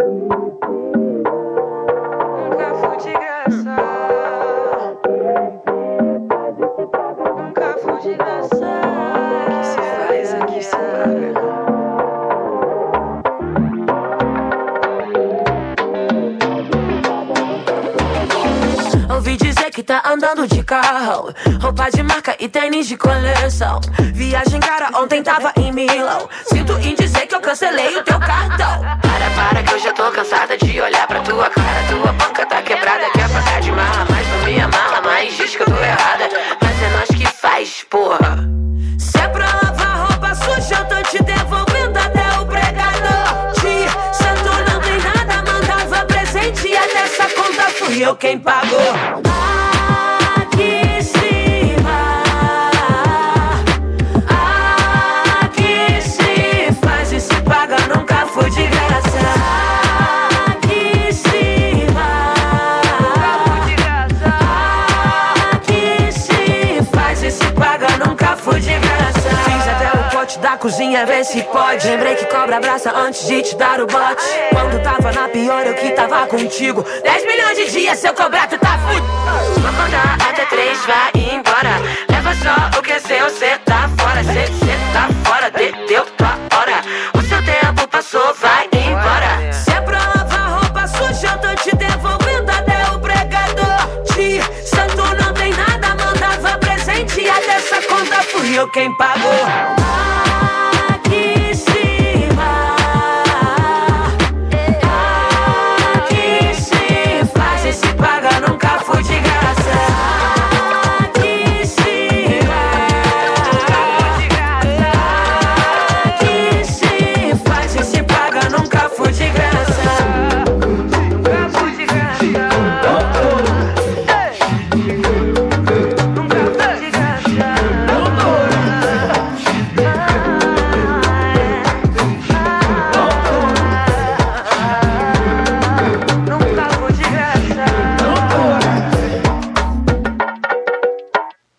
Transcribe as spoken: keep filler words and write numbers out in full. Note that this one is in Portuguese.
Nunca fui de graça. Nunca fui de graça. Aqui se faz, aqui se paga. Ouvi dizer que tá andando de carro, roupa de marca e tênis de coleção. Viagem cara, ontem tava em Milão. Sinto em dizer que eu cancelei o teu cartão. Para, para que eu já tô cansada de olhar pra tua cara. Tua banca tá quebrada, quer pagar de marra, mas não me amarra, mas diz que eu tô errada. Mas é nós que faz, porra. Se é pra lavar roupa suja, eu tô te devolvendo até o pregador. Tia, santo não tem nada, mandava presente e até essa conta fui eu quem pagou. Aqui se vai, aqui se faz e se paga, nunca foi de graça. Aqui se vai, aqui se faz e se paga, nunca foi de graça. Fiz até o pote da cozinha, vê se pode. Lembrei que cobra abraça antes de te dar o bote. Quando tava na pior, eu que tava contigo. Dez milhões de dias, seu cobrar, tu tá fudido. Vou contar até três, vai embora. Leva só o que é seu, cê tá fora. Cê, cê tá fora, de, deu tua hora. O seu tempo passou, vai embora. Se é pra lavar roupa suja, eu tô te devolvendo até o pregador. Tia, santo não tem nada, mandava presente e até essa conta fui eu quem pagou.